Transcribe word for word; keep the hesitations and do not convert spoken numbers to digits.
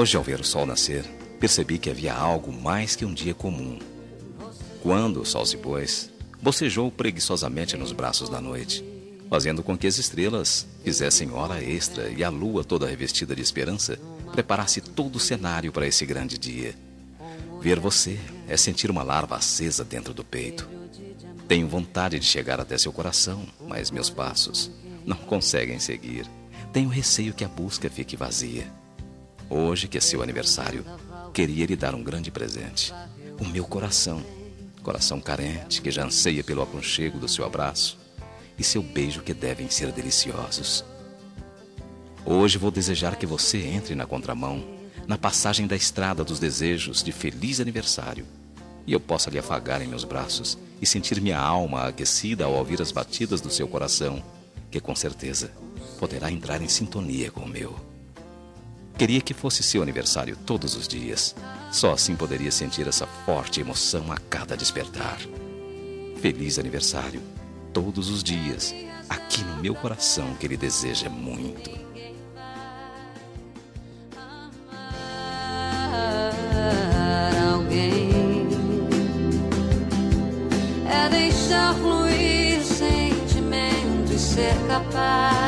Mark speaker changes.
Speaker 1: Hoje, ao ver o sol nascer, percebi que havia algo mais que um dia comum. Quando o sol se pôs, bocejou preguiçosamente nos braços da noite, fazendo com que as estrelas fizessem hora extra e a lua, toda revestida de esperança, preparasse todo o cenário para esse grande dia. Ver você é sentir uma larva acesa dentro do peito. Tenho vontade de chegar até seu coração, mas meus passos não conseguem seguir. Tenho receio que a busca fique vazia. Hoje, que é seu aniversário, queria lhe dar um grande presente. O meu coração. Coração carente que já anseia pelo aconchego do seu abraço e seu beijo, que devem ser deliciosos. Hoje vou desejar que você entre na contramão, na passagem da estrada dos desejos de feliz aniversário, e eu possa lhe afagar em meus braços e sentir minha alma aquecida ao ouvir as batidas do seu coração, que com certeza poderá entrar em sintonia com o meu. Queria que fosse seu aniversário todos os dias. Só assim poderia sentir essa forte emoção a cada despertar. Feliz aniversário, todos os dias, aqui no meu coração, que ele deseja muito.
Speaker 2: Alguém é deixar fluir sentimento e ser capaz